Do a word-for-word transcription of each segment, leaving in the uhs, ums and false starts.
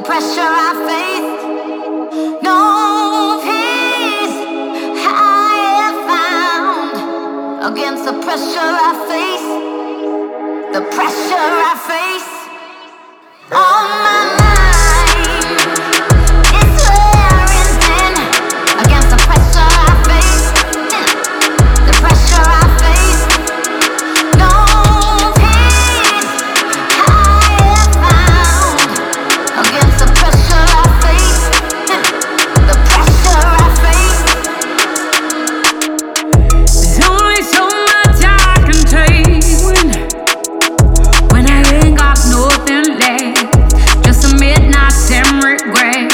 pressure I face, no peace I have found. Against the pressure I face, the pressure I face, on my mind, it's wearing thin. Against the pressure I face, the pressure I face, no peace I have found. Against the pressure I face, the pressure I face. There's only so much I can take when, when I ain't got nothing left, just a midnight and regret.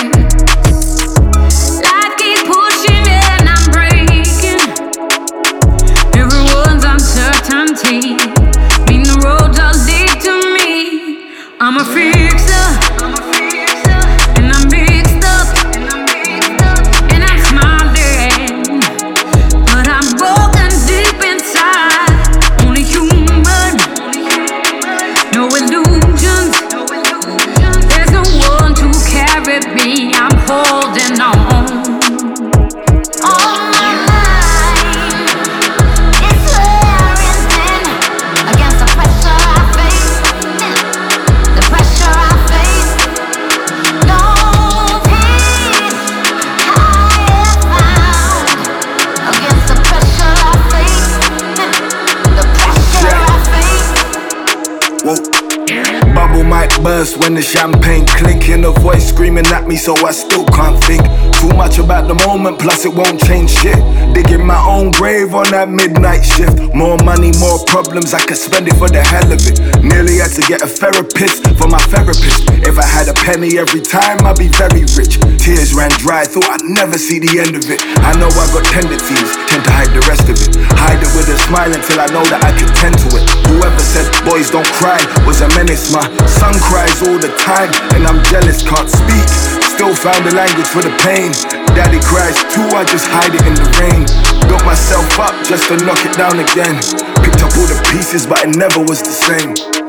Life keeps pushing and I'm breaking. Everyone's uncertainty mean the road does lead to me. I'm a fixer, and I'm mixed up, and I'm smiling, but I'm broken deep inside. Only human, no illusions. There's no one to carry me. I'm holding on. On my mind, it's wearing thin. Against the pressure I face, the pressure I face, no peace I have found. Against the pressure I face, the pressure I face. Whoa. Bubble might burst when the champagne clinking. A voice screaming at me, so I still can't think. Too much about the moment, plus it won't change shit. Digging my own grave on that midnight shift. More money, more problems, I could spend it for the hell of it. Nearly had to get a therapist for my therapist. If I had a penny every time, I'd be very rich. Tears ran dry, thought I'd never see the end of it. I know I got tendencies, tend to hide the rest of it. Hide it with a smile until I know that I can tend to it. Whoever said boys don't cry was a menace. My son cries all the time, and I'm jealous, can't speak. Still found the language for the pain. Daddy cries too, I just hide it in the rain. Built myself up just to knock it down again. Picked up all the pieces, but it never was the same.